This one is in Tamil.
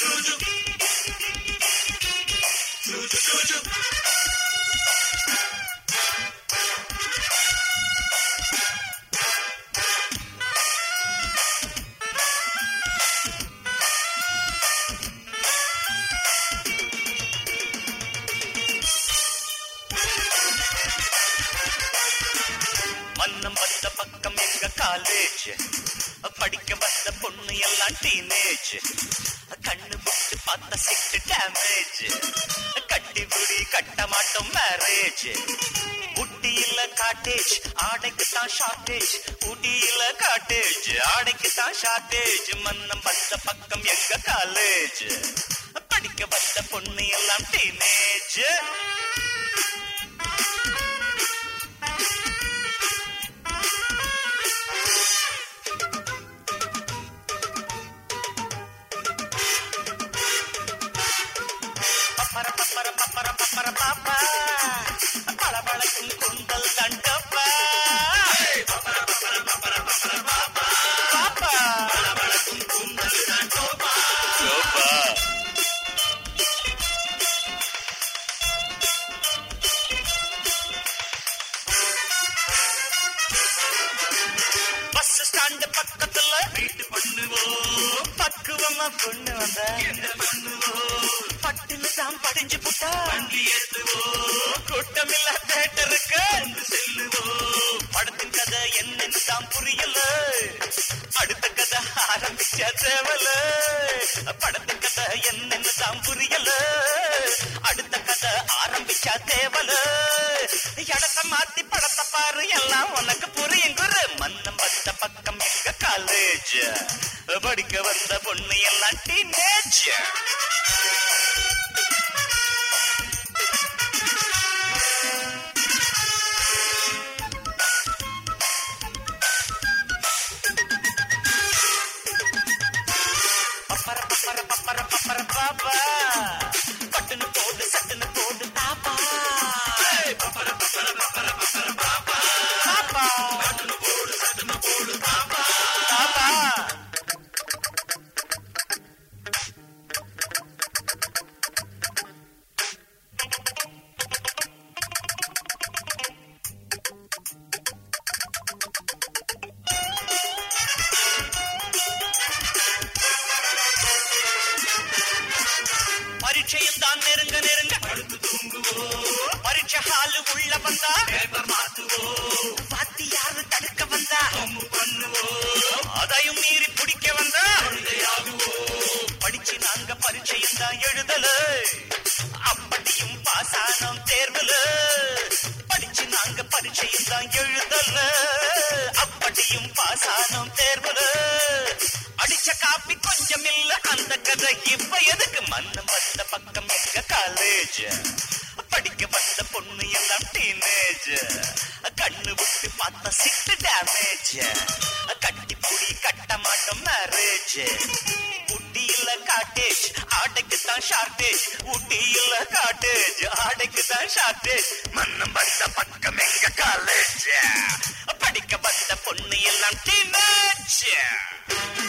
மன்னம் வந்த பக்கம் எங்க காலேஜ், படிக்க வந்த பொண்ணு எல்லாம் டீனேஜ், கண்ணு முட்டு பார்த்த சிட்டு டேமேஜ், கட்டி புடி கட்ட மாட்டோம் மேரேஜ். ஊட்டியில காட்டேஜ் ஆடைக்கு தான் ஷார்டேஜ், ஊட்டியில காட்டேஜ் ஆடைக்கு தான் ஷார்டேஜ். மன்னம் வந்த பக்கம் எங்க காலேஜ், படிக்க வந்த பொண்ணு எல்லாம் டீனேஜ். பாப்பா பளபளக்கும் குந்தல் தண்டப்பா, பாப்பா பளபளக்கும் குந்தல் தண்டப்பா. பஸ் ஸ்டாண்ட் பக்கத்துல வீட்டு பண்ணுவோம், பக்குவமா பொண்ணு வந்த என்ன பண்ணுவோம், பட்டுன்னு தான் படிஞ்சு புட்டா வண்டி ஏத்துவோம், கூட்டமில்ல தேட்டருக்கு செல்லுவோம். படத்தின் கதை என்னன்னு தான் புரியல, அடுத்த கதை ஆரம்பிச்ச தேவல. படத்தின் கதை என்னன்னு தான் புரியல, அடுத்த கதை ஆரம்பிச்சா தேவல. இடத்த மாத்தி படத்தை பாரு எல்லாம் உனக்கு புரியும் குரு. மன்னம் வந்த பக்கம் எங்க காலேஜ், படிக்க வந்த பொண்ணு எல்லாம் டீனேஜ். பாப்பா பட்டுன்னு போடு சட்டுன்னு போடு பாப்பா, பாப்பா பட்டுன்னு போடு சட்டுன்னு போடு பாப்பா, பாப்பா. பரீட்சையும் தான் நெருங்க நெருங்க அடுத்து தூங்குவோம், பரீட்சை ஹாலு உள்ள வந்தா பேப்பர் மாத்துவோம், பாத்தி யாரு தடுக்க வந்தா பண்ணுவோம், அதையும் மீறி பிடிக்க வந்தா ஆகுவோம். படிச்சு நாங்க பரீட்சையும் தான் எழுதல, அப்படியும் பாசானோம் தேர்வுல. படிச்சு நாங்க பரீட்சையும் தான் எழுதல, அப்படியும் பாசானோம் தேர்வுல. அடிச்ச காப்பி கொஞ்சம் இல்ல அந்த கதை இப்ப எதுக்கு. மன்னம் வந்த பக்கம் எங்க காலேஜ், படிக்க வந்த பொண்ணு எல்லாம் டீனேஜ், கண்ணு விட்டு பார்த்த சிட்டு டேமேஜ், கட்டி புடி கட்ட மாட்டோம் மேரேஜ். ஊட்டியில காட்டேஜ் ஆடைக்கு தான் ஷார்டேஜ், ஊட்டியில காட்டேஜ் ஆடைக்கு தான் ஷார்டேஜ். மன்னம் வந்த பக்கம் எங்க காலேஜ், படிக்க வந்த பொண்ணு எல்லாம் டீனேஜ்.